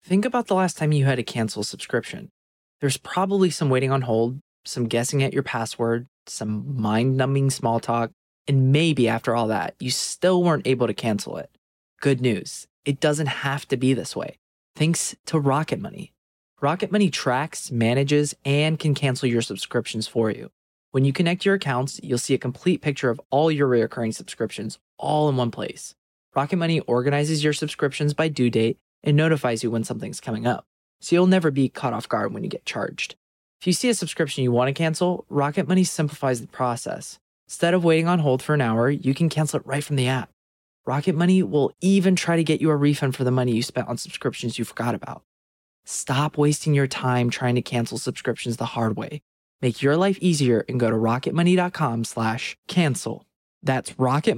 Think about the last time you had to cancel a subscription. There's probably some waiting on hold, some guessing at your password, some mind-numbing small talk, and maybe after all that, you still weren't able to cancel it. Good news, it doesn't have to be this way. Thanks to Rocket Money. Rocket Money tracks, manages, and can cancel your subscriptions for you. When you connect your accounts, you'll see a complete picture of all your recurring subscriptions all in one place. Rocket Money organizes your subscriptions by due date and notifies you when something's coming up, so you'll never be caught off guard when you get charged. If you see a subscription you want to cancel, Rocket Money simplifies the process. Instead of waiting on hold for an hour, you can cancel it right from the app. Rocket Money will even try to get you a refund for the money you spent on subscriptions you forgot about. Stop wasting your time trying to cancel subscriptions the hard way. Make your life easier and go to rocketmoney.com/cancel. That's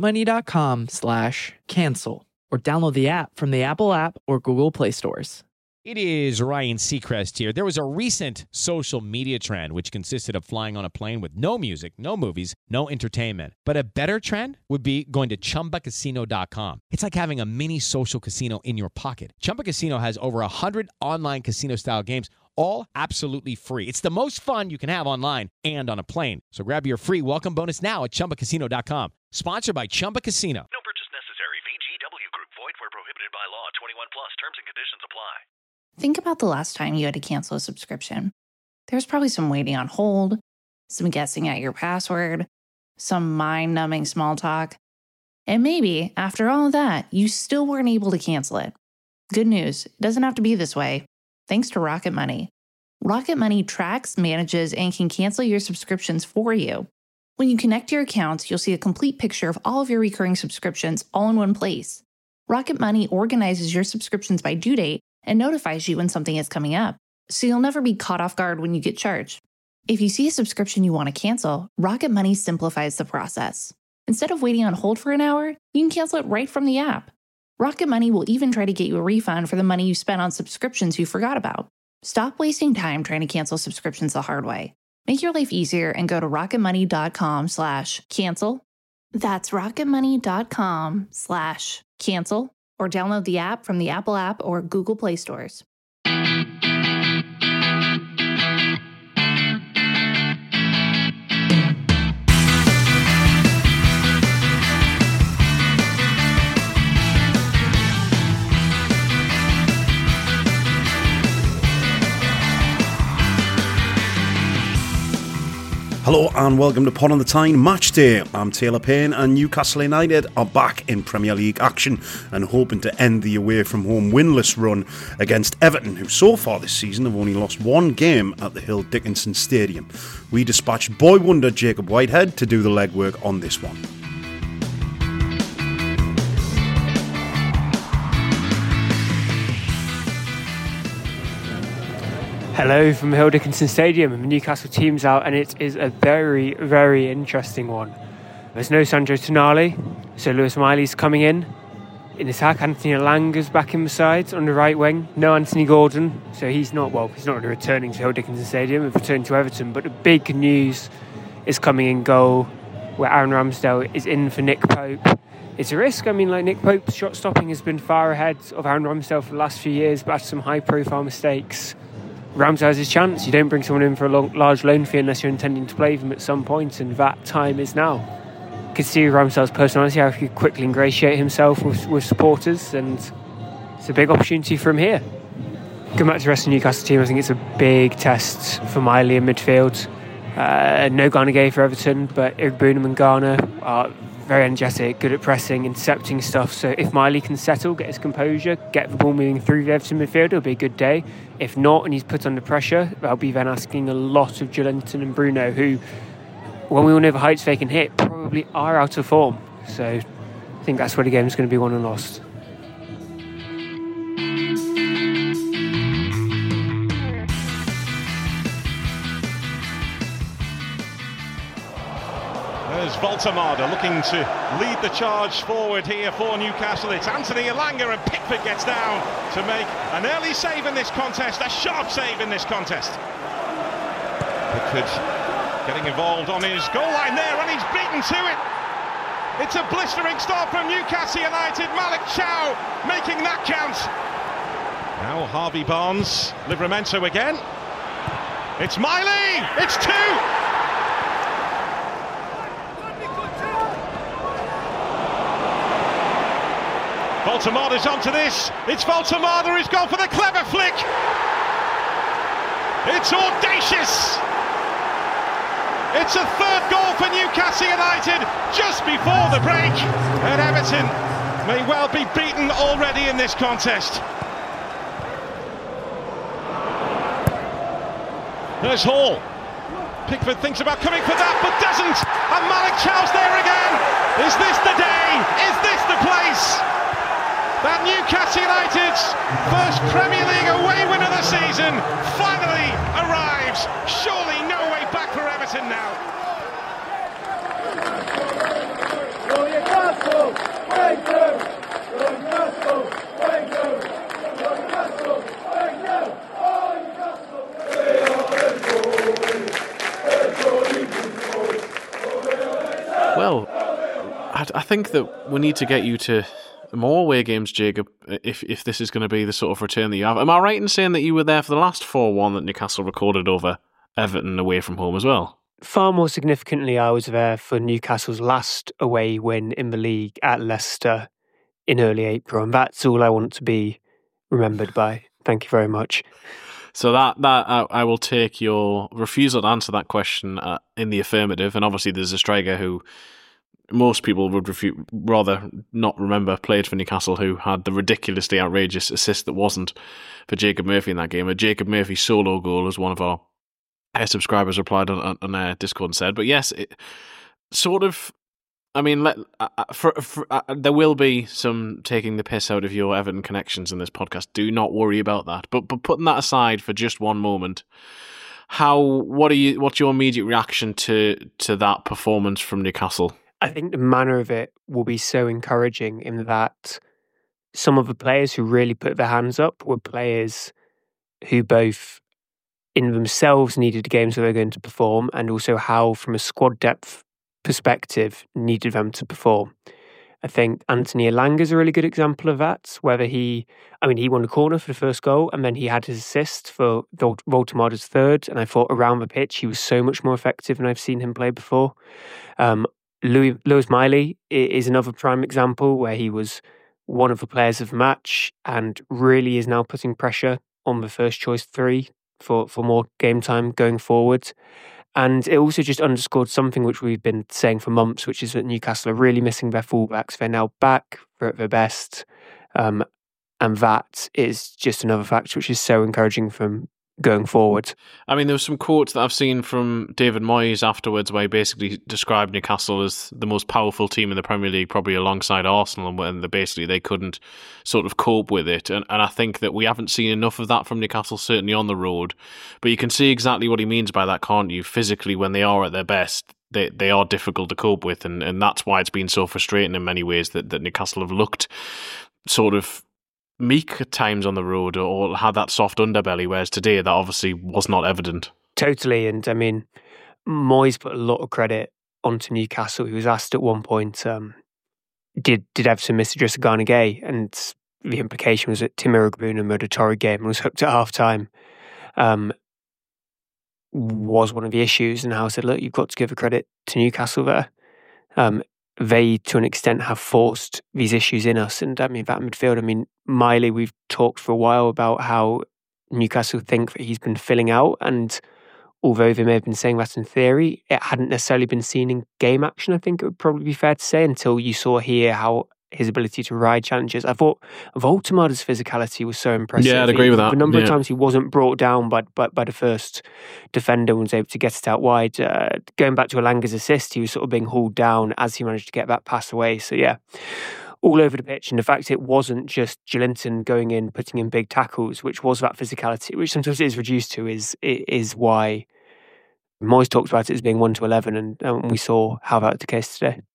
rocketmoney.com/cancel. Or download the app from the Apple app or Google Play stores. It is Ryan Seacrest here. There was a recent social media trend which consisted of flying on a plane with no music, no movies, no entertainment. But a better trend would be going to ChumbaCasino.com. It's like having a mini social casino in your pocket. Chumba Casino has over 100 online casino-style games, all absolutely free. It's the most fun you can have online and on a plane. So grab your free welcome bonus now at ChumbaCasino.com. Sponsored by Chumba Casino. No purchase necessary. VGW Group. Void where prohibited by law. 21 plus. Terms and conditions apply. Think about the last time you had to cancel a subscription. There's probably some waiting on hold, some guessing at your password, some mind-numbing small talk. And maybe, after all of that, you still weren't able to cancel it. Good news, it doesn't have to be this way. Thanks to Rocket Money. Rocket Money tracks, manages, and can cancel your subscriptions for you. When you connect your accounts, you'll see a complete picture of all of your recurring subscriptions all in one place. Rocket Money organizes your subscriptions by due date and notifies you when something is coming up, so you'll never be caught off guard when you get charged. If you see a subscription you want to cancel, Rocket Money simplifies the process. Instead of waiting on hold for an hour, you can cancel it right from the app. Rocket Money will even try to get you a refund for the money you spent on subscriptions you forgot about. Stop wasting time trying to cancel subscriptions the hard way. Make your life easier and go to rocketmoney.com/cancel. That's rocketmoney.com/cancel. Or download the app from the Apple app or Google Play stores. Hello and welcome to Pod on the Tyne Match Day. I'm Taylor Payne and Newcastle United are back in Premier League action and hoping to end the away from home winless run against Everton, who so far this season have only lost one game at the Hill Dickinson Stadium. We dispatched boy wonder Jacob Whitehead to do the legwork on this one. Hello from Hill Dickinson Stadium. The Newcastle team's out and it is a very, very interesting one. There's no Sandro Tonali, so Lewis Miley's coming in. In attack, Anthony Elanga's back in the side on the right wing. No Anthony Gordon, so he's not really returning to Hill Dickinson Stadium, he's returning to Everton. But the big news is coming in goal, where Aaron Ramsdale is in for Nick Pope. It's a risk. Nick Pope's shot stopping has been far ahead of Aaron Ramsdale for the last few years, but after some high profile mistakes, Ramsdale has his chance. You don't bring someone in for a large loan fee unless you're intending to play them at some point, and that time is now. You can see Ramsdale's personality, how he could quickly ingratiate himself with supporters, and it's a big opportunity for him here. Going back to the rest of the Newcastle team, I think it's a big test for Miley in midfield. No Ghana Gay for Everton, but Igbunam and Ghana are very energetic, good at pressing, intercepting stuff. So if Miley can settle, get his composure, get the ball moving through the Everton midfield, it'll be a good day. If not, and he's put under pressure, that'll be then asking a lot of Joelinton and Bruno, who, when we all know the heights they can hit, probably are out of form. So I think that's where the game's going to be won and lost. There's Voltemada looking to lead the charge forward here for Newcastle. It's Anthony Elanga, and Pickford gets down to make an early save in this contest, a sharp save in this contest. Pickford getting involved on his goal line there, and he's beaten to it. It's a blistering start from Newcastle United. Malik Chow making that count. Now Harvey Barnes, Livramento again. It's Miley! It's 2! Voltemada's onto this. It's Voltemada who's gone for the clever flick. It's audacious. It's a third goal for Newcastle United just before the break. And Everton may well be beaten already in this contest. There's Hall. Pickford thinks about coming for that, but doesn't. And Malik Chow's there again. Is this the day? Is this the place? That Newcastle United's first Premier League away win of the season finally arrives. Surely no way back for Everton now. Well, I think that we need to get you to more away games, Jacob, if this is going to be the sort of return that you have. Am I right in saying that you were there for the last 4-1 that Newcastle recorded over Everton away from home as well? Far more significantly, I was there for Newcastle's last away win in the league at Leicester in early April, and that's all I want to be remembered by. Thank you very much. So that I will take your refusal to answer that question in the affirmative, and obviously there's a striker who most people would rather not remember played for Newcastle, who had the ridiculously outrageous assist that wasn't for Jacob Murphy in that game. A Jacob Murphy solo goal, as one of our subscribers replied on our Discord and said. But yes, it sort of, I mean, there will be some taking the piss out of your Everton connections in this podcast. Do not worry about that. But putting that aside for just one moment, what's your immediate reaction to that performance from Newcastle? I think the manner of it will be so encouraging in that some of the players who really put their hands up were players who both in themselves needed games where they're going to perform, and also how, from a squad depth perspective, needed them to perform. I think Anthony Elanga is a really good example of that, whether he won the corner for the first goal, and then he had his assist for Voltemada's third, and I thought around the pitch he was so much more effective than I've seen him play before. Lewis Miley is another prime example where he was one of the players of the match and really is now putting pressure on the first choice 3 for more game time going forward. And it also just underscored something which we've been saying for months, which is that Newcastle are really missing their fullbacks. They're now back, they're at their best. And that is just another factor which is so encouraging from going forward. I mean, there was some quotes that I've seen from David Moyes afterwards where he basically described Newcastle as the most powerful team in the Premier League, probably alongside Arsenal, and they couldn't sort of cope with it. And I think that we haven't seen enough of that from Newcastle, certainly on the road. But you can see exactly what he means by that, can't you? Physically, when they are at their best, they are difficult to cope with. And that's why it's been so frustrating in many ways that Newcastle have looked sort of meek at times on the road, or had that soft underbelly, whereas today that obviously was not evident. Totally. And I mean, Moyes put a lot of credit onto Newcastle. He was asked at one point, did Everton miss Idrissa Gana Gueye? And the implication was that Tim Iroegbuna made a torrid game and was hooked at half-time. Was one of the issues, and Howe said, look, you've got to give the credit to Newcastle there. They, to an extent, have forced these issues in us. And I mean, that midfield, Miley, we've talked for a while about how Newcastle think that he's been filling out. And although they may have been saying that in theory, it hadn't necessarily been seen in game action, I think it would probably be fair to say, until you saw here how his ability to ride challenges. I thought Voltemada's physicality was so impressive. Yeah, I'd agree with that. The number of times he wasn't brought down by the first defender and was able to get it out wide. Going back to Elanga's assist, he was sort of being hauled down as he managed to get that pass away. So yeah, all over the pitch. And the fact it wasn't just Joelinton going in, putting in big tackles, which was that physicality, which sometimes it is reduced to, is why Moyes talks about it as being 1-11, and we saw how that was the case today.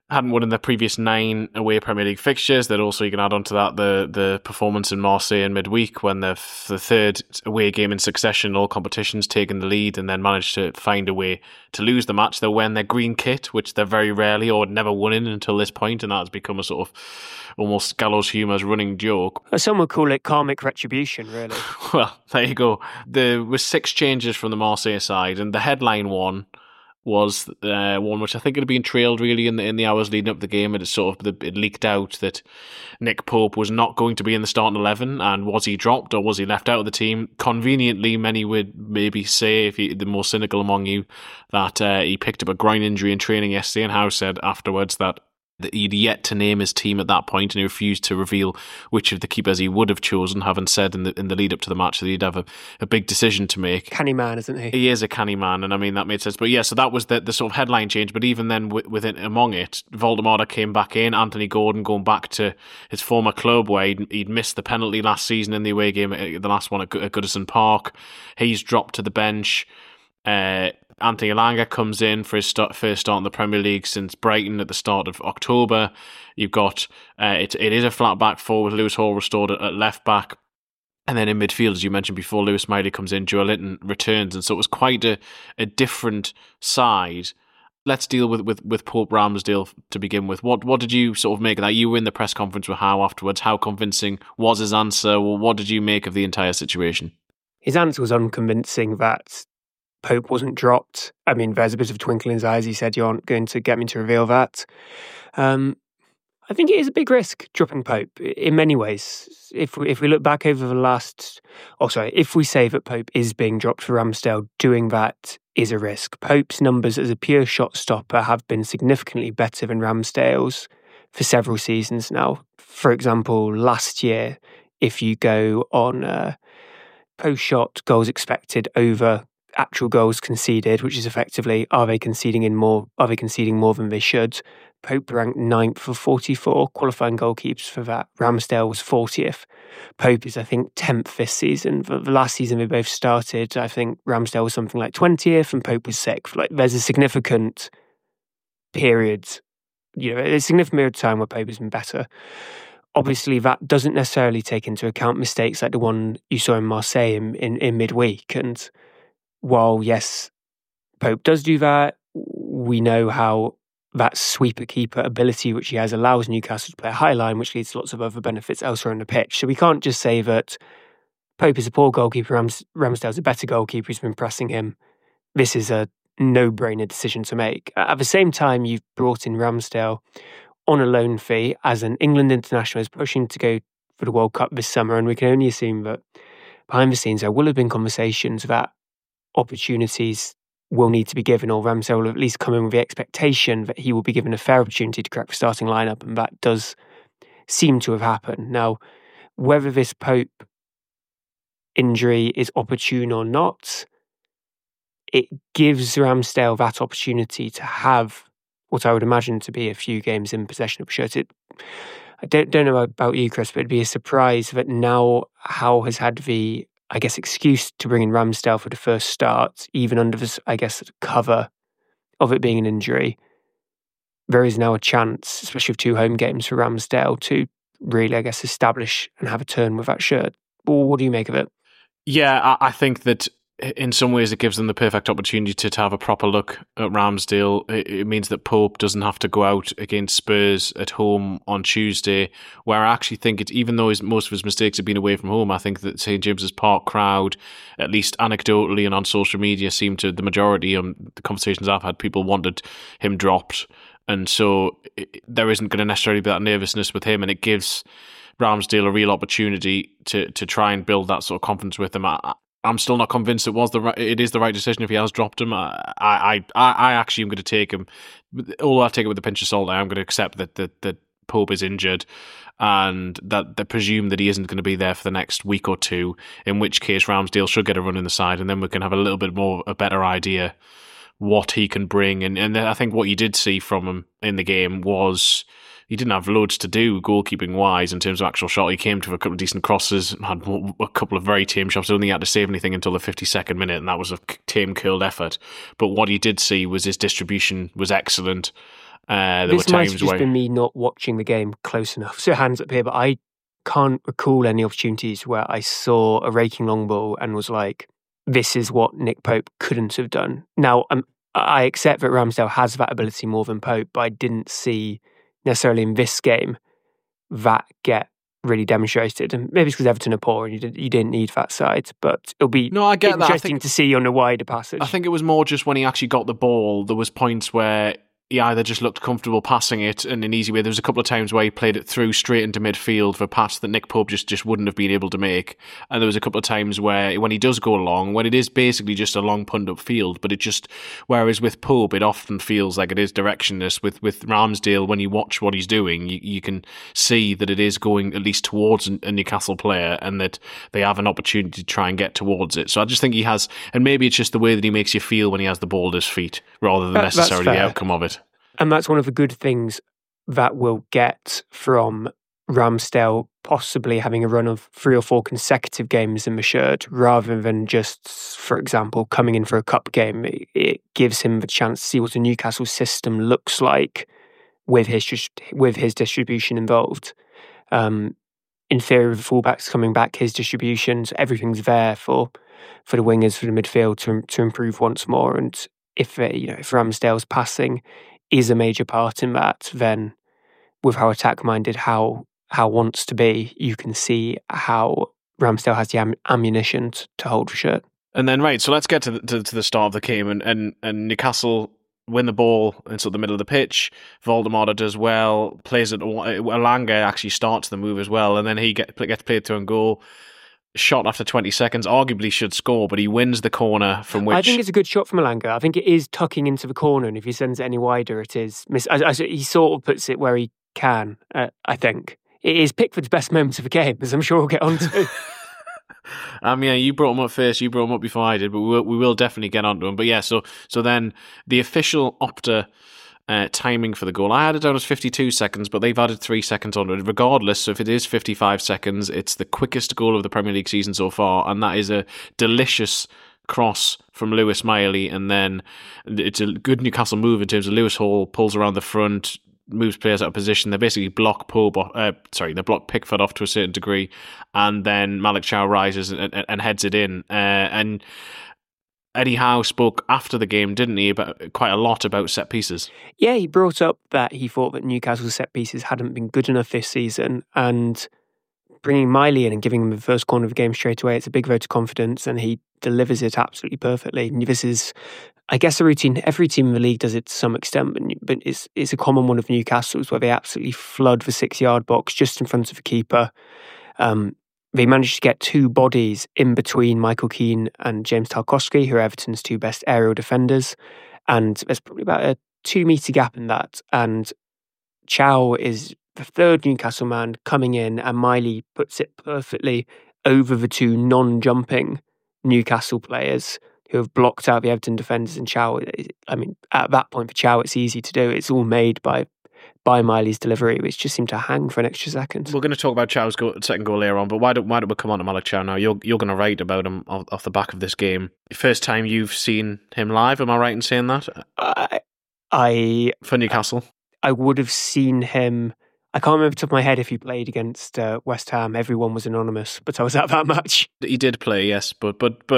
hadn't won in their previous 9 away Premier League fixtures. Then also you can add on to that the performance in Marseille in midweek when the third away game in succession, all competitions, taking the lead and then managed to find a way to lose the match. They're wearing their green kit, which they're very rarely or never won in until this point, and that has become a sort of almost gallows humour's running joke. Some would call it karmic retribution, really. Well, there you go. There were 6 changes from the Marseille side, and the headline one was one which I think had been trailed really in the hours leading up to the game. It leaked out that Nick Pope was not going to be in the starting 11, and was he dropped or was he left out of the team? Conveniently, many would maybe say, the more cynical among you, that he picked up a groin injury in training yesterday, and Howe said afterwards that he'd yet to name his team at that point, and he refused to reveal which of the keepers he would have chosen, having said in the lead up to the match that he'd have a big decision to make. Canny man, isn't he? He is a canny man, and I mean that made sense. But yeah, so that was the sort of headline change. But even then, among it, Valdemar came back in. Anthony Gordon going back to his former club where he'd missed the penalty last season in the away game, the last one at Goodison Park. He's dropped to the bench. Anthony Elanga comes in for his first start in the Premier League since Brighton at the start of October. You've got it is a flat back four with Lewis Hall restored at left back, and then in midfield, as you mentioned before, Lewis Miley comes in, Joe Linton returns, and so it was quite a different side. Let's deal with Pope Ramsdale to begin with. What did you sort of make of that? You were in the press conference with Howe afterwards. How convincing was his answer? Well, what did you make of the entire situation? His answer was unconvincing that Pope wasn't dropped. I mean, there's a bit of a twinkle in his eyes. He said, "You aren't going to get me to reveal that." I think it is a big risk dropping Pope in many ways. If we look back over the last, if we say that Pope is being dropped for Ramsdale, doing that is a risk. Pope's numbers as a pure shot stopper have been significantly better than Ramsdale's for several seasons now. For example, last year, if you go on post-shot goals expected over actual goals conceded, which is effectively, are they conceding more than they should? Pope ranked 9th of 44 qualifying goalkeepers for that. Ramsdale was 40th. Pope is, I think, 10th this season. The last season they both started, I think Ramsdale was something like 20th and Pope was 6th. Like, there's a significant period, a significant period of time where Pope has been better. Obviously, that doesn't necessarily take into account mistakes like the one you saw in Marseille in midweek. And while, yes, Pope does do that, we know how that sweeper keeper ability which he has allows Newcastle to play a high line, which leads to lots of other benefits elsewhere on the pitch. So we can't just say that Pope is a poor goalkeeper, Ramsdale's a better goalkeeper who's been pressing him. This is a no-brainer decision to make. At the same time, you've brought in Ramsdale on a loan fee as an England international is pushing to go for the World Cup this summer, and we can only assume that behind the scenes there will have been conversations that opportunities will need to be given, or Ramsdale will at least come in with the expectation that he will be given a fair opportunity to crack the starting lineup, and that does seem to have happened. Now, whether this Pope injury is opportune or not, it gives Ramsdale that opportunity to have what I would imagine to be a few games in possession of the shirt. I don't know about you, Chris, but it'd be a surprise that now Howe has had the, excuse to bring in Ramsdale for the first start, even under this, cover of it being an injury. There is now a chance, especially with 2 home games for Ramsdale, to really, establish and have a turn with that shirt. Well, what do you make of it? Yeah, I think that in some ways it gives them the perfect opportunity to have a proper look at Ramsdale. It means that Pope doesn't have to go out against Spurs at home on Tuesday, where I actually think it's, even though most of his mistakes have been away from home, I think that St James's Park crowd, at least anecdotally and on social media, seem to, the majority of the conversations I've had, people wanted him dropped. And so there isn't going to necessarily be that nervousness with him, and it gives Ramsdale a real opportunity to try and build that sort of confidence with him. I'm still not convinced it is the right decision if he has dropped him. I actually am going to take him, although I take it with a pinch of salt. I am going to accept that Pope is injured and that they presume that he isn't going to be there for the next week or two, in which case Ramsdale should get a run in the side, and then we can have a little bit more, a better idea what he can bring. And I think what you did see from him in the game was he didn't have loads to do goalkeeping-wise in terms of actual shot. He came to a couple of decent crosses, had a couple of very tame shots. I don't think he had to save anything until the 52nd minute, and that was a tame, curled effort. But what he did see was his distribution was excellent, There were This might times have just where been me not watching the game close enough. So hands up here, but I can't recall any opportunities where I saw a raking long ball and was like, this is what Nick Pope couldn't have done. Now, I accept that Ramsdale has that ability more than Pope, but I didn't see necessarily in this game that get really demonstrated. And maybe it's because Everton are poor and you didn't need that side, but it'll be I get that. interesting to see on a wider passage. I think it was more just when he actually got the ball, there was points where he either just looked comfortable passing it in an easy way. There was a couple of times where he played it through straight into midfield for a pass that Nick Pope just wouldn't have been able to make. And there was a couple of times where when he does go long, when it is basically just a long punt up field, but it just, whereas with Pope, it often feels like it is directionless. With Ramsdale, when you watch what he's doing, you can see that it is going at least towards a Newcastle player and that they have an opportunity to try and get towards it. So I just think he has, and maybe it's just the way that he makes you feel when he has the ball at his feet rather than necessarily the outcome of it. And that's one of the good things that we'll get from Ramsdale possibly having a run of 3 or 4 consecutive games in the shirt rather than just, for example, coming in for a cup game. It gives him the chance to see what a Newcastle system looks like with his distribution involved. In theory, with fullbacks coming back, his distributions, everything's there for the wingers, for the midfield to improve once more. And if Ramsdale's passing is a major part in that, then with how attack-minded Howe wants to be, you can see how Ramsdale has the ammunition to hold the shirt. And then, right, so let's get to the start of the game, and Newcastle win the ball into the middle of the pitch. Voldemort does well, plays it. Elanga actually starts the move as well, and then he gets played through and goal. Shot after 20 seconds, arguably should score, but he wins the corner from which... I think it's a good shot from Elanga. I think it is tucking into the corner, and if he sends it any wider, it is... he sort of puts it where he can, I think. It is Pickford's best moments of the game, as I'm sure we'll get on to. You brought him up first, you brought him up before I did, but we will definitely get onto him. But yeah, so then the official Opta timing for the goal, I had it down as 52 seconds, but they've added 3 seconds on it. Regardless, so if it is 55 seconds, it's the quickest goal of the Premier League season so far, and that is a delicious cross from Lewis Miley, and then it's a good Newcastle move in terms of Lewis Hall pulls around the front, moves players out of position. They basically block they block Pickford off to a certain degree, and then Malik Chow rises and heads it in. And Eddie Howe spoke after the game, didn't he, about quite a lot about set pieces? Yeah, he brought up that he thought that Newcastle's set pieces hadn't been good enough this season, and bringing Miley in and giving him the first corner of the game straight away, it's a big vote of confidence, and he delivers it absolutely perfectly. And this is, I guess, a routine. Every team in the league does it to some extent, but it's a common one of Newcastle's where they absolutely flood the 6-yard box just in front of the keeper. They managed to get 2 bodies in between Michael Keane and James Tarkowski, who are Everton's 2 best aerial defenders. And there's probably about a 2-metre gap in that. And Chow is the 3rd Newcastle man coming in, and Miley puts it perfectly over the 2 non-jumping Newcastle players who have blocked out the Everton defenders. And Chow, I mean, at that point for Chow, it's easy to do. It's all made by Miley's delivery, which just seemed to hang for an extra second. We're going to talk about Chow's second goal later on, but why don't we come on to Malik Chow now? You're going to write about him off the back of this game. First time you've seen him live, am I right in saying that? For Newcastle? I would have seen him... I can't remember off the top of my head if he played against West Ham. Everyone was anonymous, but I was at that match. He did play, yes, but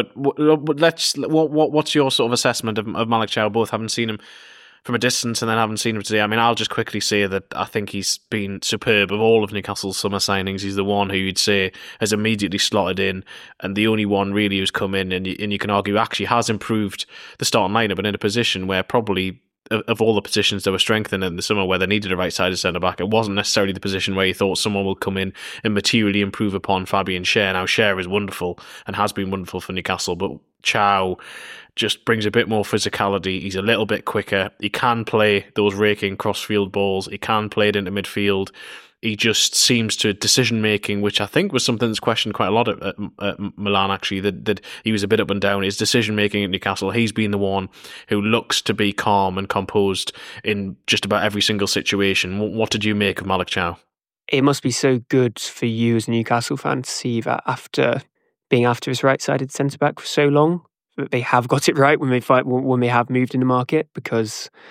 what's your sort of assessment of Malik Chow, both having seen him from a distance and then having seen him today? I mean, I'll just quickly say that I think he's been superb. Of all of Newcastle's summer signings, he's the one who you'd say has immediately slotted in, and the only one really who's come in and you can argue actually has improved the starting lineup and in a position where probably of all the positions that were strengthened in the summer where they needed a right-sided centre-back, it wasn't necessarily the position where you thought someone will come in and materially improve upon Fabian Schär. Now, Schär is wonderful and has been wonderful for Newcastle, but Chow just brings a bit more physicality. He's a little bit quicker. He can play those raking cross-field balls. He can play it into midfield. He just seems to decision-making, which I think was something that's questioned quite a lot at Milan, actually, that he was a bit up and down. His decision-making at Newcastle, he's been the one who looks to be calm and composed in just about every single situation. What did you make of Malik Chow? It must be so good for you as a Newcastle fan to see that after being after his right-sided centre-back for so long, that they have got it right when they have moved in the market, because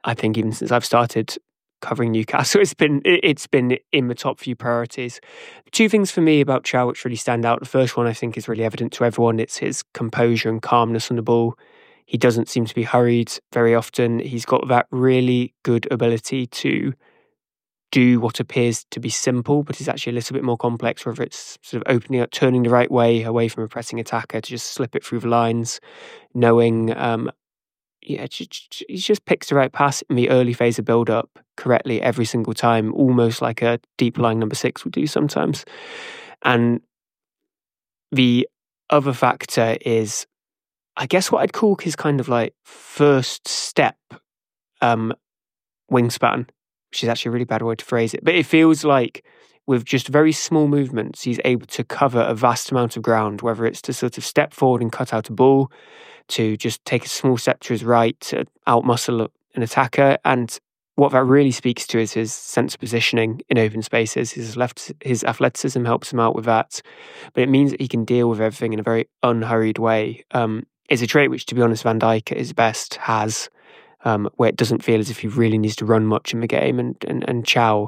I think even since I've started covering Newcastle, it's been in the top few priorities. Two things for me about Chow which really stand out. The first one I think is really evident to everyone. It's his composure and calmness on the ball. He doesn't seem to be hurried very often. He's got that really good ability to do what appears to be simple, but is actually a little bit more complex, whether it's sort of opening up, turning the right way away from a pressing attacker to just slip it through the lines, knowing, he just picks the right pass in the early phase of build-up correctly every single time, almost like a deep-lying number 6 would do sometimes. And the other factor is, I guess what I'd call his kind of like first step wingspan, which is actually a really bad way to phrase it. But it feels like with just very small movements, he's able to cover a vast amount of ground, whether it's to sort of step forward and cut out a ball, to just take a small step to his right, to outmuscle an attacker. And what that really speaks to is his sense of positioning in open spaces. His athleticism helps him out with that. But it means that he can deal with everything in a very unhurried way. It's a trait which, to be honest, Van Dijk at his best has, where it doesn't feel as if he really needs to run much in the game. And Chow,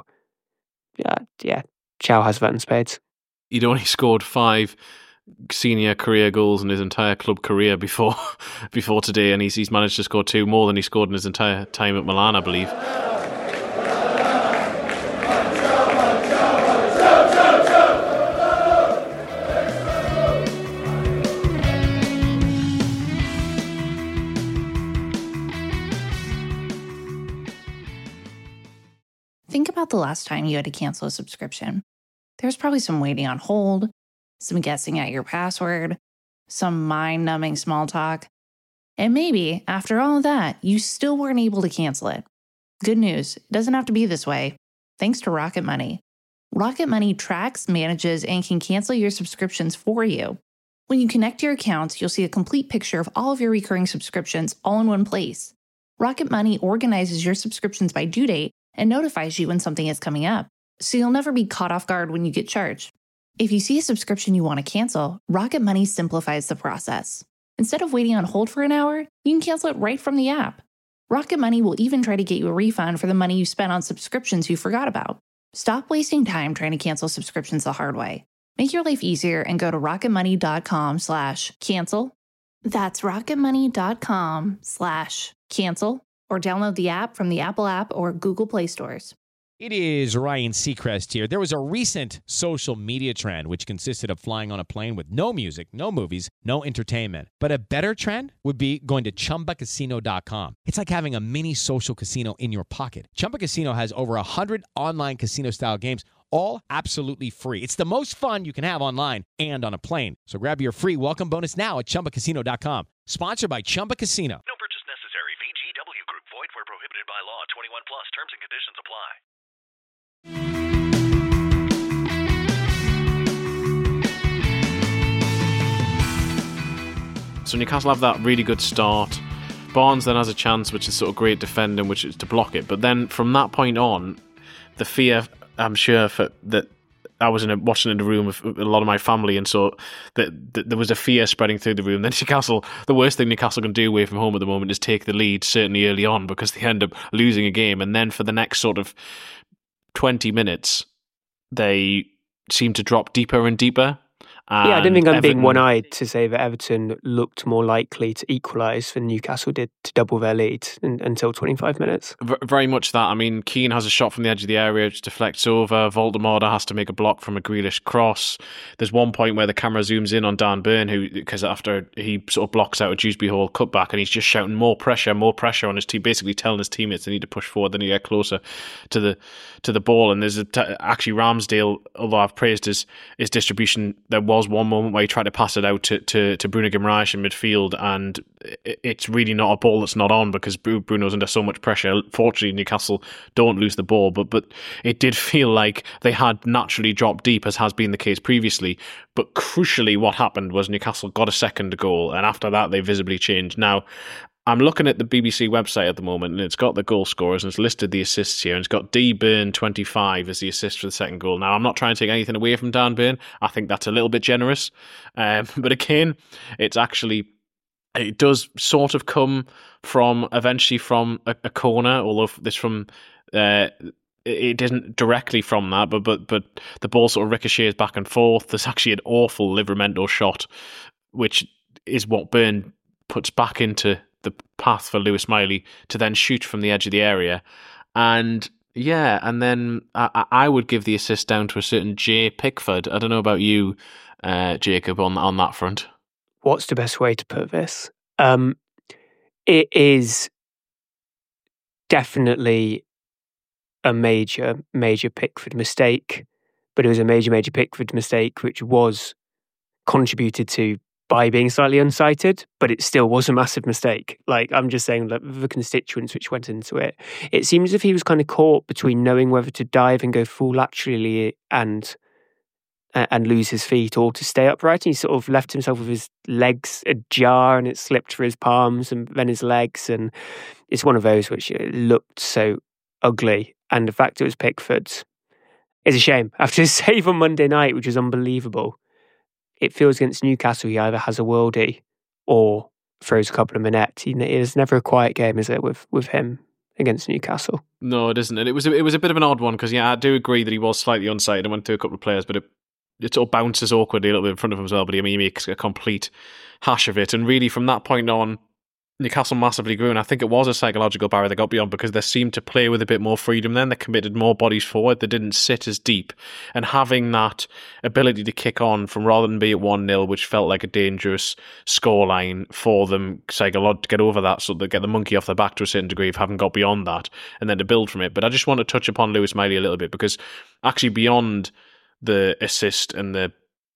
Chow has that in spades. He'd only scored 5 senior career goals in his entire club career before today, and he's managed to score 2 more than he scored in his entire time at Milan, I believe. Think about the last time you had to cancel a subscription. There's probably some waiting on hold, some guessing at your password, some mind-numbing small talk. And maybe, after all of that, you still weren't able to cancel it. Good news, it doesn't have to be this way. Thanks to Rocket Money. Rocket Money tracks, manages, and can cancel your subscriptions for you. When you connect your accounts, you'll see a complete picture of all of your recurring subscriptions all in one place. Rocket Money organizes your subscriptions by due date and notifies you when something is coming up, so you'll never be caught off guard when you get charged. If you see a subscription you want to cancel, Rocket Money simplifies the process. Instead of waiting on hold for an hour, you can cancel it right from the app. Rocket Money will even try to get you a refund for the money you spent on subscriptions you forgot about. Stop wasting time trying to cancel subscriptions the hard way. Make your life easier and go to rocketmoney.com/cancel. That's rocketmoney.com/cancel, or download the app from the Apple app or Google Play stores. It is Ryan Seacrest here. There was a recent social media trend which consisted of flying on a plane with no music, no movies, no entertainment. But a better trend would be going to ChumbaCasino.com. It's like having a mini social casino in your pocket. Chumba Casino has over 100 online casino-style games, all absolutely free. It's the most fun you can have online and on a plane. So grab your free welcome bonus now at ChumbaCasino.com. Sponsored by Chumba Casino. No purchase necessary. VGW Group. Void where prohibited by law. 21 plus. Terms and conditions apply. So Newcastle have that really good start. Barnes then has a chance, which is sort of great defending, which is to block it. But then from that point on, the fear, I'm sure, that I was watching in the room with a lot of my family, and so that there was a fear spreading through the room. Then Newcastle, the worst thing Newcastle can do away from home at the moment is take the lead, certainly early on, because they end up losing a game. And then for the next sort of 20 minutes, they seem to drop deeper and deeper. I don't think I'm being one-eyed to say that Everton looked more likely to equalise than Newcastle did to double their lead until 25 minutes. Very much that. I mean, Keane has a shot from the edge of the area which deflects over. Voldemort has to make a block from a Grealish cross. There's one point where the camera zooms in on Dan Burn, because after he sort of blocks out a Dewsbury Hall cutback, and he's just shouting more pressure on his team, basically telling his teammates they need to push forward, they need to get closer to the ball. And there's actually Ramsdale, although I've praised his distribution, there was one moment where he tried to pass it out to Bruno Guimaraes in midfield, and it's really not a ball that's not on because Bruno's under so much pressure. Fortunately, Newcastle don't lose the ball, but it did feel like they had naturally dropped deep, as has been the case previously. But crucially, what happened was Newcastle got a second goal, and after that they visibly changed. Now, I'm looking at the BBC website at the moment, and it's got the goal scorers, and it's listed the assists here, and it's got D. Burn 25 as the assist for the second goal. Now, I'm not trying to take anything away from Dan Burn. I think that's a little bit generous. But again, it's actually It does sort of come eventually from a corner, although this from it isn't directly from that, but the ball sort of ricochets back and forth. There's actually an awful Livramento shot, which is what Byrne puts back into the path for Lewis Miley to then shoot from the edge of the area. And then I would give the assist down to a certain Jay Pickford. I don't know about you, Jacob, on that front. What's the best way to put this? It is definitely a major Pickford mistake, but it was a major Pickford mistake which was contributed to by being slightly unsighted, but it still was a massive mistake. Like, I'm just saying that the constituents which went into it, it seems as if he was kind of caught between knowing whether to dive and go full laterally and lose his feet, or to stay upright. And he sort of left himself with his legs ajar, and it slipped for his palms and then his legs. And it's one of those which looked so ugly. And the fact it was Pickford's is a shame. After his save on Monday night, which was unbelievable, it feels against Newcastle he either has a worldie or throws a couple of minutes. It is never a quiet game, is it, with him against Newcastle? No, it isn't. And it was a bit of an odd one, because I do agree that he was slightly unsighted and went through a couple of players, but it sort of bounces awkwardly a little bit in front of him as well. But he makes a complete hash of it. And really, from that point on, Newcastle massively grew, and I think it was a psychological barrier they got beyond, because they seemed to play with a bit more freedom then. They committed more bodies forward. They didn't sit as deep. And having that ability to kick on from rather than be at 1-0, which felt like a dangerous scoreline for them psychologically to get over that, so they get the monkey off their back to a certain degree, if having got beyond that, and then to build from it. But I just want to touch upon Lewis Miley a little bit, because actually beyond the assist and the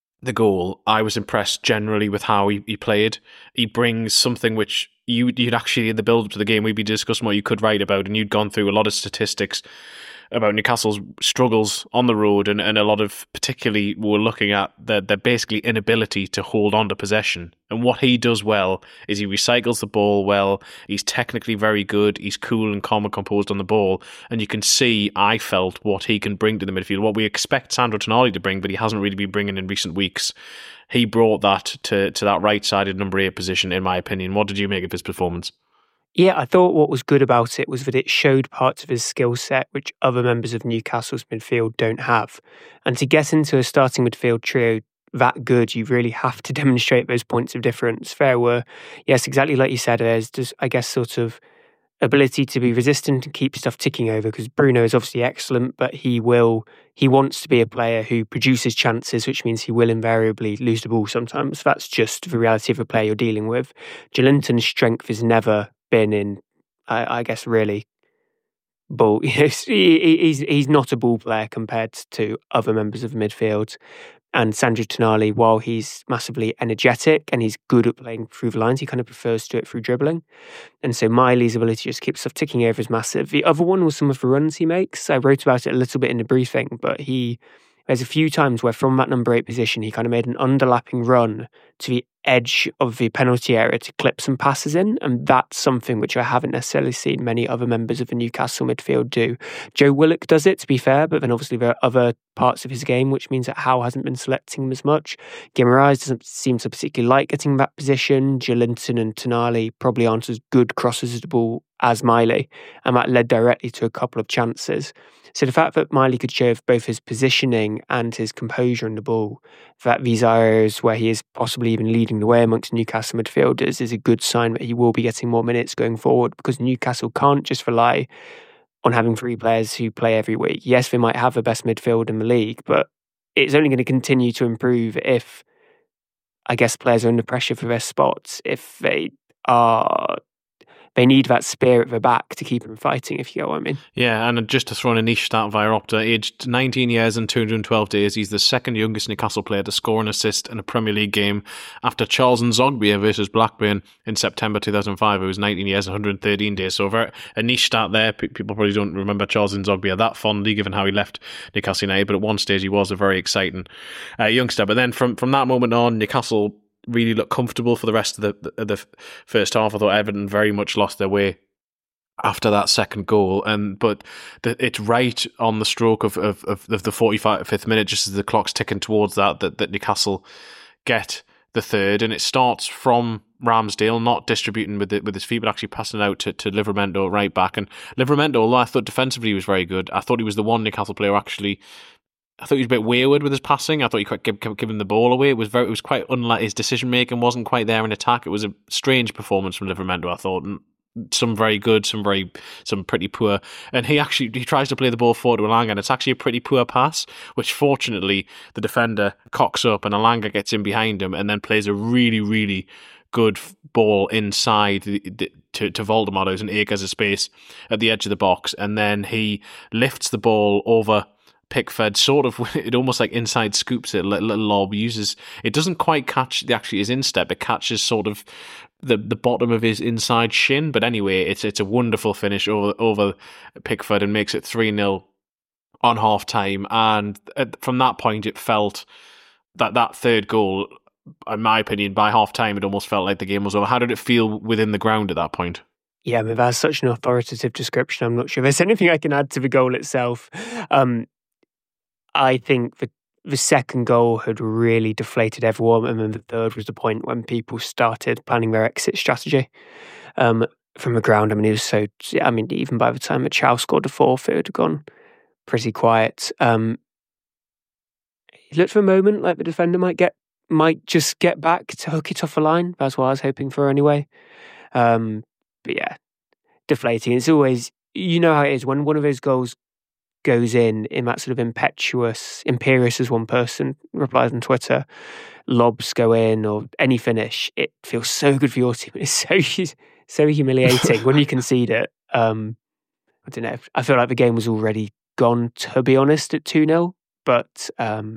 goal, I was impressed generally with how he played. He brings something which you'd actually, in the build-up to the game, we'd be discussing what you could write about, and you'd gone through a lot of statistics about Newcastle's struggles on the road, and a lot of, particularly, we're looking at their basically inability to hold on to possession. And what he does well is he recycles the ball well. He's technically very good. He's cool and calm and composed on the ball. And you can see, I felt, what he can bring to the midfield, what we expect Sandro Tonali to bring, but he hasn't really been bringing in recent weeks. He brought that to that right-sided number 8 position, in my opinion. What did you make of his performance? Yeah, I thought what was good about it was that it showed parts of his skill set which other members of Newcastle's midfield don't have. And to get into a starting midfield trio that good, you really have to demonstrate those points of difference. There were, yes, exactly like you said, there's just, I guess, sort of ability to be resistant and keep stuff ticking over, because Bruno is obviously excellent, but he wants to be a player who produces chances, which means he will invariably lose the ball sometimes. That's just the reality of a player you're dealing with. Joelinton's strength has never been in, I guess, really ball. He's not a ball player compared to other members of the midfield. And Sandro Tonali, while he's massively energetic and he's good at playing through the lines, he kind of prefers to do it through dribbling. And so Miley's ability to just keep stuff ticking over is massive. The other one was some of the runs he makes. I wrote about it a little bit in the briefing, but there's a few times where from that number 8 position, he kind of made an underlapping run to the edge of the penalty area to clip some passes in. And that's something which I haven't necessarily seen many other members of the Newcastle midfield do. Joe Willock does it, to be fair, but then obviously there are other parts of his game, which means that Howe hasn't been selecting him as much. Guimaraes doesn't seem to particularly like getting that position. Joelinton and Tonali probably aren't as good crossers of the ball as Miley, and that led directly to a couple of chances. So the fact that Miley could show both his positioning and his composure on the ball, that these areas where he is possibly even leading the way amongst Newcastle midfielders, is a good sign that he will be getting more minutes going forward, because Newcastle can't just rely on having 3 players who play every week. Yes, they might have the best midfield in the league, but it's only going to continue to improve if, I guess, players are under pressure for their spots, if they need that spear at the back to keep them fighting, if you get what I mean. Yeah, and just to throw in a niche stat via Opta, aged 19 years and 212 days, he's the second youngest Newcastle player to score an assist in a Premier League game, after Charles Nzogbia versus Blackburn in September 2005, who was 19 years and 113 days. So a niche stat there. People probably don't remember Charles Nzogbia that fondly, given how he left Newcastle United, but at one stage he was a very exciting youngster. But then from that moment on, Newcastle really looked comfortable for the rest of the first half. I thought Everton very much lost their way after that second goal, but it's right on the stroke of the 45th minute, just as the clock's ticking towards that Newcastle get the third, and it starts from Ramsdale not distributing with his feet, but actually passing it out to Livramento right back. And Livramento, although I thought defensively he was very good, I thought he was the one Newcastle player actually. I thought he was a bit wayward with his passing. I thought he kept giving the ball away. It was quite unlike his decision making. Wasn't quite there in attack. It was a strange performance from Livramento, I thought. And some very good, some pretty poor. And he tries to play the ball forward to Elanga, and it's actually a pretty poor pass, which fortunately the defender cocks up and Elanga gets in behind him and then plays a really, really good ball inside to Voldemort, who's an acres of space at the edge of the box, and then he lifts the ball over Pickford, sort of, it almost like inside scoops it, little lob, it doesn't quite catch his instep, it catches sort of the bottom of his inside shin, but anyway, it's a wonderful finish over Pickford and makes it 3-0 on half time. And from that point, it felt that third goal, in my opinion, by half time, it almost felt like the game was over. How did it feel within the ground at that point? Yeah, I mean, that's such an authoritative description. I'm not sure there's anything I can add to the goal itself. I think the second goal had really deflated everyone, and then the third was the point when people started planning their exit strategy from the ground. I mean, even by the time that Chow scored the fourth, it had gone pretty quiet. It looked for a moment like the defender might just get back to hook it off the line. That's what I was hoping for anyway. But yeah, deflating. It's always, you know how it is when one of those goals goes in that sort of imperious, as one person replies on Twitter, lobs go in or any finish, it feels so good for your team. It's so humiliating when you concede it. I don't know. I feel like the game was already gone, to be honest, at 2-0, but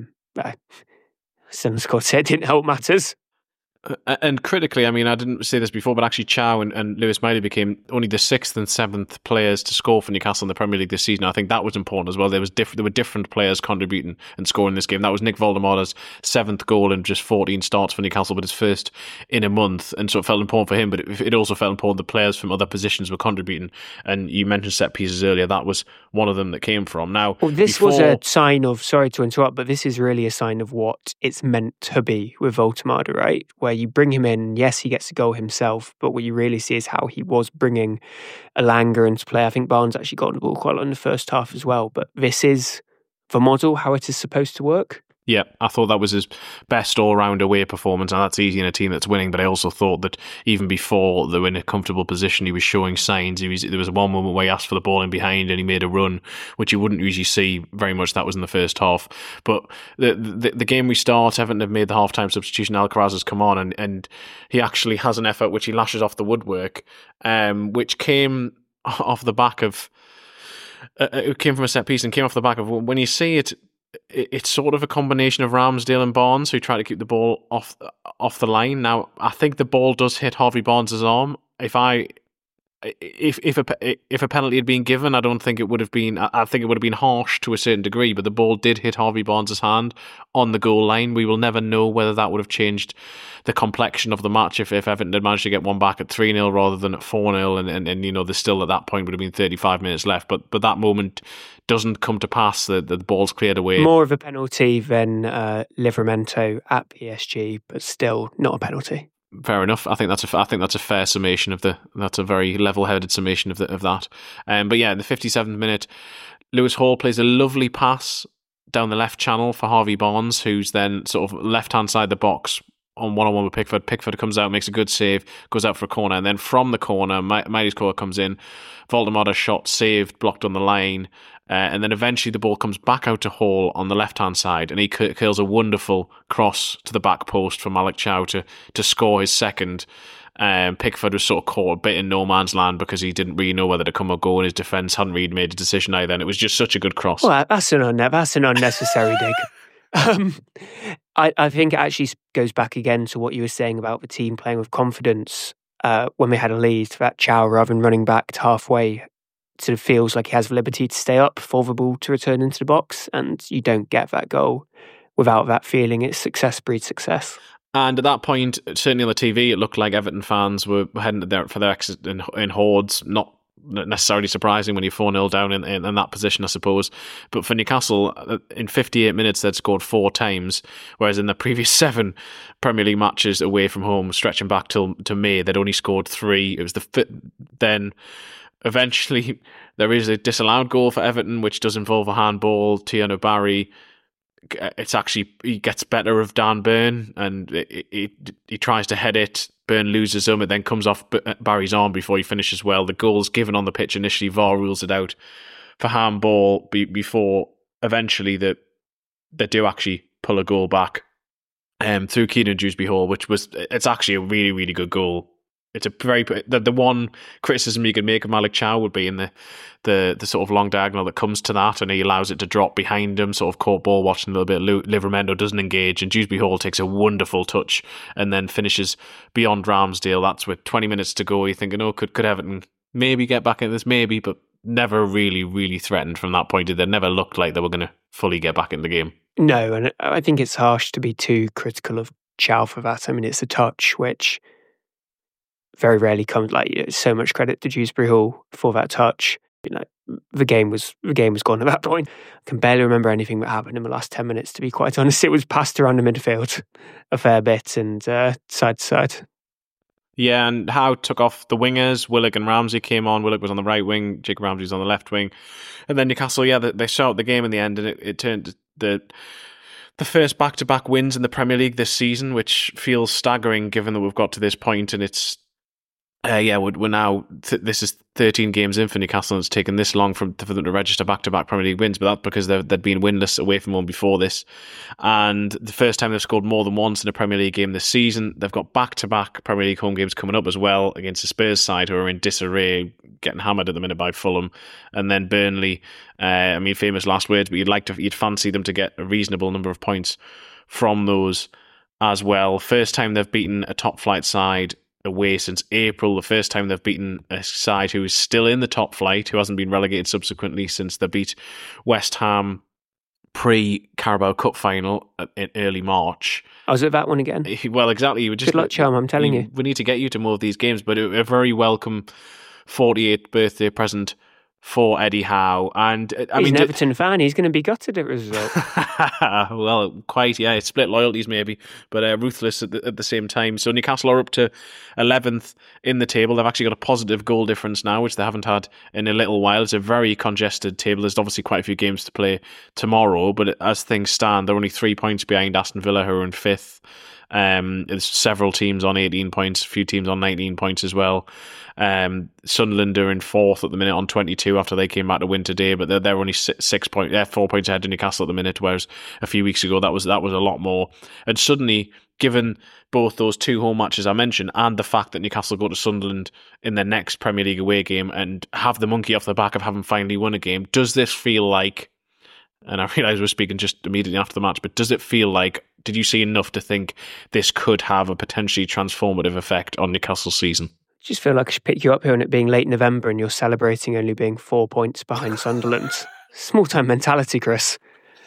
Sun scored, so it didn't help matters. And critically, I mean, I didn't say this before, but actually Chow and Lewis Miley became only the 6th and 7th players to score for Newcastle in the Premier League this season. I think that was important as well. There were different players contributing and scoring this game. That was Nick Voldemort's 7th goal in just 14 starts for Newcastle, but his first in a month. And so it felt important for him, but it also felt important the players from other positions were contributing. And you mentioned set pieces earlier. That was one of them that came from. Now, this was a sign of, sorry to interrupt, but this is really a sign of what it's meant to be with Voldemort, right? Where you bring him in, yes, he gets a goal himself, but what you really see is how he was bringing Elanga into play. I think Barnes actually got on the ball quite a lot in the first half as well, but this is the model, how it is supposed to work. Yeah, I thought that was his best all-round away performance, and that's easy in a team that's winning, but I also thought that even before they were in a comfortable position, he was showing signs. There was one moment where he asked for the ball in behind and he made a run, which you wouldn't usually see very much. That was in the first half. But the game we start, Everton have made the half-time substitution. Alcaraz has come on, and he actually has an effort which he lashes off the woodwork, which came off the back of... it came from a set piece and came off the back of... When you see it, it's sort of a combination of Ramsdale and Barnes who try to keep the ball off the line. Now, I think the ball does hit Harvey Barnes' arm. If a penalty had been given, I don't think it would have been. I think it would have been harsh to a certain degree, but the ball did hit Harvey Barnes' hand on the goal line. We will never know whether that would have changed the complexion of the match if Everton had managed to get one back at 3-0 rather than at 4-0, and you know, there's still at that point would have been 35 minutes left. But that moment doesn't come to pass. The ball's cleared away. More of a penalty than Livramento at PSG, but still not a penalty. Fair enough. I think that's a fair summation that's a very level-headed summation of that. But yeah, in the 57th minute, Lewis Hall plays a lovely pass down the left channel for Harvey Barnes, who's then sort of left-hand side the box on one-on-one with Pickford. Pickford comes out, makes a good save, goes out for a corner, and then from the corner, Miley's corner comes in. Voldemort's shot saved, blocked on the line, and then eventually the ball comes back out to Hall on the left-hand side, and he curls a wonderful cross to the back post for Malik Chow to score his second. Pickford was sort of caught a bit in no man's land because he didn't really know whether to come or go, and his defence hadn't really made a decision either, and it was just such a good cross. Well, that's an unnecessary dig. I think it actually goes back again to what you were saying about the team playing with confidence when we had a lead. That Chow, rather than running back to halfway, sort of feels like he has the liberty to stay up for the ball to return into the box, and you don't get that goal without that feeling. It's success breeds success. And at that point, certainly on the TV, it looked like Everton fans were heading there for their exit in hordes, not necessarily surprising when you're 4-0 down in that position, I suppose. But for Newcastle, in 58 minutes, they'd scored 4 times, whereas in the previous 7 Premier League matches away from home, stretching back to May, they'd only scored 3. It was then eventually there is a disallowed goal for Everton, which does involve a handball. Tierno Barry, it's actually, he gets better of Dan Burn, and he tries to head it. Burn loses him. It then comes off Barry's arm before he finishes well. The goal's given on the pitch initially. VAR rules it out for handball before eventually they do actually pull a goal back through Keenan Dewsbury Hall, it's actually a really, really good goal. It's the one criticism you could make of Malik Chow would be in the sort of long diagonal that comes to that, and he allows it to drop behind him, sort of caught ball watching a little bit. Livramento doesn't engage, and Dewsbury Hall takes a wonderful touch and then finishes beyond Ramsdale. That's with 20 minutes to go. You're thinking, could Everton maybe get back in this? Maybe, but never really, really threatened from that point. They never looked like they were going to fully get back in the game. No, and I think it's harsh to be too critical of Chow for that. I mean, it's a touch which very rarely comes, so much credit to Dewsbury Hall for that touch. The game was gone at that point. I can barely remember anything that happened in the last 10 minutes, to be quite honest. It was passed around the midfield a fair bit and side to side. Yeah, and Howe took off the wingers. Willock and Ramsey came on. Willock was on the right wing. Jacob Ramsey was on the left wing. And then Newcastle, they shot out the game in the end, and it turned the first back-to-back wins in the Premier League this season, which feels staggering given that we've got to this point, and it's we're now, this is 13 games in for Newcastle, and it's taken this long for them to register back-to-back Premier League wins, but that's because they'd been winless away from home before this. And the first time they've scored more than once in a Premier League game this season. They've got back-to-back Premier League home games coming up as well against the Spurs side, who are in disarray, getting hammered at the minute by Fulham. And then Burnley, famous last words, but you'd fancy them to get a reasonable number of points from those as well. First time they've beaten a top-flight side away since April, the first time they've beaten a side who is still in the top flight, who hasn't been relegated subsequently since they beat West Ham pre-Carabao Cup final in early March. I was at that one again. Well, exactly. Good luck, Charm, I'm telling you. We need to get you to more of these games, but a very welcome 48th birthday present for Eddie Howe. And he's an Everton fan. He's going to be gutted at the result. Well, quite, yeah. Split loyalties maybe, but ruthless at the same time. So Newcastle are up to 11th in the table. They've actually got a positive goal difference now, which they haven't had in a little while. It's a very congested table. There's obviously quite a few games to play tomorrow, but as things stand, they're only 3 points behind Aston Villa, who are in 5th. There's several teams on 18 points, a few teams on 19 points as well. Sunderland are in 4th at the minute on 22 after they came back to win today, but they're only 4 points ahead of Newcastle at the minute, whereas a few weeks ago that was a lot more. And suddenly, given both those 2 home matches I mentioned and the fact that Newcastle go to Sunderland in their next Premier League away game and have the monkey off the back of having finally won a game, does this feel like, and I realise we're speaking just immediately after the match, but does it feel like, did you see enough to think this could have a potentially transformative effect on Newcastle's season? I just feel like I should pick you up here on it being late November and you're celebrating only being 4 points behind Sunderland. Small-time mentality, Chris.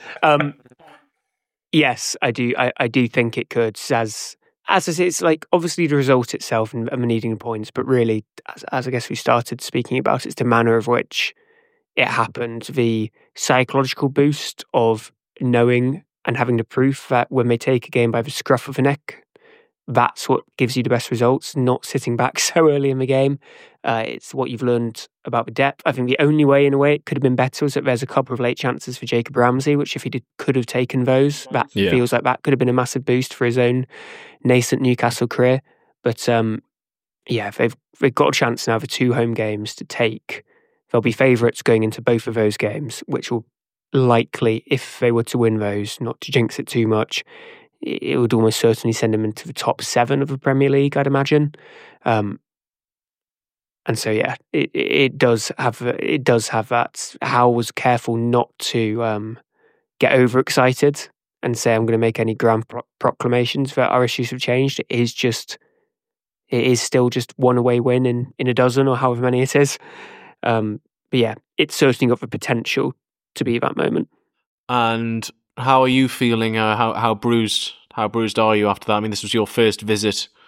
Yes, I do. I do think it could. As I say, it's like obviously the result itself and the needing points, but really, as I guess we started speaking about, it's the manner of which it happened, the psychological boost of knowing and having the proof that when they take a game by the scruff of the neck, that's what gives you the best results, not sitting back so early in the game. It's what you've learned about the depth. I think the only way, in a way, it could have been better was that there's a couple of late chances for Jacob Ramsey, which if he could have taken those, that feels like that could have been a massive boost for his own nascent Newcastle career. But they've got a chance now for 2 home games to take. They'll be favourites going into both of those games, which will likely, if they were to win those, not to jinx it too much, it would almost certainly send them into the top 7 of the Premier League, I'd imagine. And so, it does have that. Howe was careful not to get overexcited and say, I'm going to make any grand proclamations that our issues have changed. It is still just 1 away win in a dozen or however many it is. But yeah, it's certainly got the potential to be that moment. And how are you feeling? How bruised are you after that? I mean, this was your first visit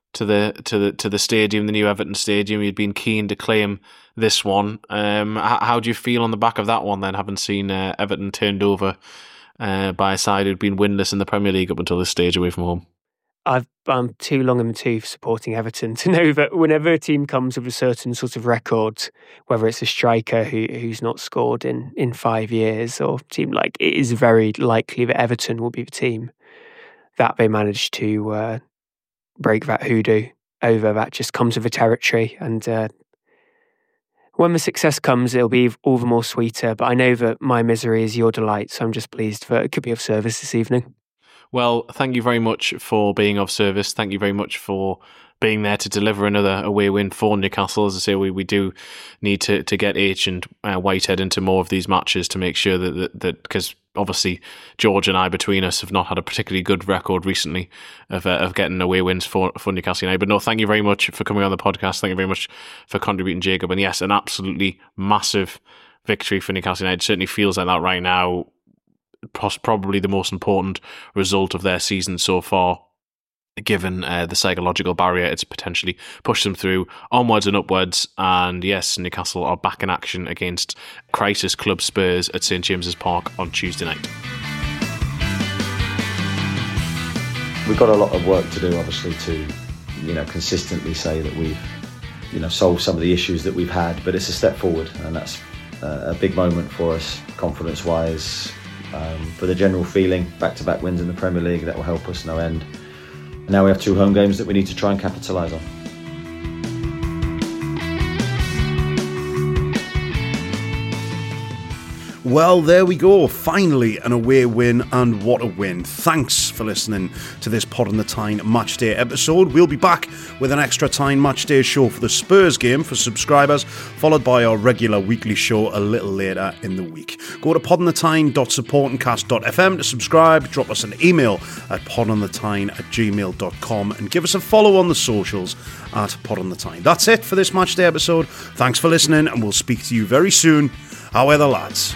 to the stadium, the new Everton Stadium. You'd been keen to claim this one. How do you feel on the back of that one then, having seen Everton turned over by a side who'd been winless in the Premier League up until this stage away from home? I'm too long in the tooth supporting Everton to know that whenever a team comes with a certain sort of record, whether it's a striker who's not scored in 5 years or a team like, it is very likely that Everton will be the team that they manage to break that hoodoo over. That just comes with the territory, and when the success comes, it'll be all the more sweeter. But I know that my misery is your delight, so I'm just pleased that it could be of service this evening. Well, thank you very much for being of service. Thank you very much for being there to deliver another away win for Newcastle. As I say, we do need to get H and Whitehead into more of these matches to make sure that because obviously George and I between us have not had a particularly good record recently of getting away wins for Newcastle United. But no, thank you very much for coming on the podcast. Thank you very much for contributing, Jacob. And yes, an absolutely massive victory for Newcastle United. It certainly feels like that right now. Probably the most important result of their season so far, given the psychological barrier it's potentially pushed them through onwards and upwards. And yes, Newcastle are back in action against crisis club Spurs at St James's Park on Tuesday night. We've got a lot of work to do, obviously, to consistently say that we've solved some of the issues that we've had, but it's a step forward, and that's a big moment for us, confidence wise. For the general feeling, back-to-back wins in the Premier League, that will help us no end. And now we have 2 home games that we need to try and capitalise on. Well, there we go. Finally, an away win, and what a win. Thanks for listening to this Pod on the Tyne Matchday episode. We'll be back with an extra Tyne Matchday show for the Spurs game for subscribers, followed by our regular weekly show a little later in the week. Go to podonthetyne.supportandcast.fm to subscribe, drop us an email at podonthetyne@gmail.com, and give us a follow on the socials at podonthetyne. That's it for this Matchday episode. Thanks for listening, and we'll speak to you very soon. How are the lads?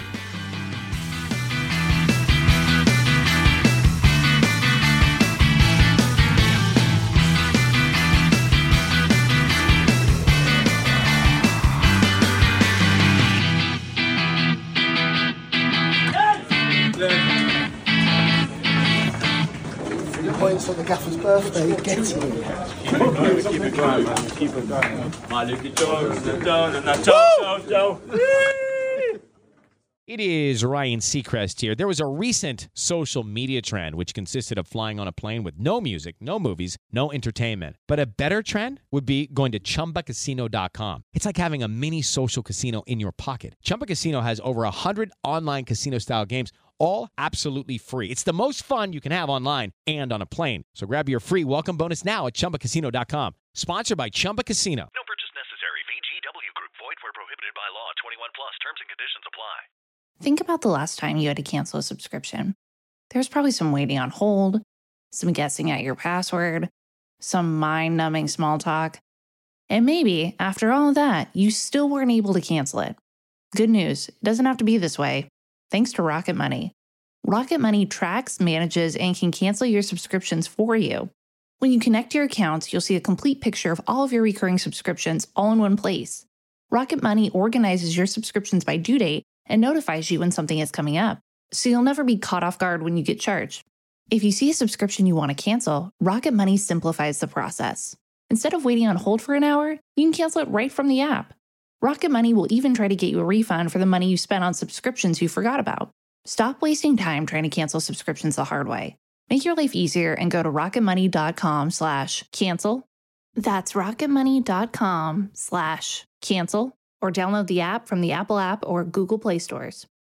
Points on the gaffer's birthday, get it. Keep it going, man. Keep it going. My Lucky Jones, down and that down. It is Ryan Seacrest here. There was a recent social media trend which consisted of flying on a plane with no music, no movies, no entertainment. But a better trend would be going to ChumbaCasino.com. It's like having a mini social casino in your pocket. Chumba Casino has over 100 online casino-style games, all absolutely free. It's the most fun you can have online and on a plane. So grab your free welcome bonus now at ChumbaCasino.com. Sponsored by Chumba Casino. No purchase necessary. VGW Group. Void where prohibited by law. 21 plus. Terms and conditions apply. Think about the last time you had to cancel a subscription. There's probably some waiting on hold, some guessing at your password, some mind-numbing small talk. And maybe, after all of that, you still weren't able to cancel it. Good news, it doesn't have to be this way. Thanks to Rocket Money. Rocket Money tracks, manages, and can cancel your subscriptions for you. When you connect your accounts, you'll see a complete picture of all of your recurring subscriptions all in one place. Rocket Money organizes your subscriptions by due date and notifies you when something is coming up, so you'll never be caught off guard when you get charged. If you see a subscription you want to cancel, Rocket Money simplifies the process. Instead of waiting on hold for an hour, you can cancel it right from the app. Rocket Money will even try to get you a refund for the money you spent on subscriptions you forgot about. Stop wasting time trying to cancel subscriptions the hard way. Make your life easier and go to rocketmoney.com/cancel. That's rocketmoney.com/cancel, or download the app from the Apple app or Google Play stores.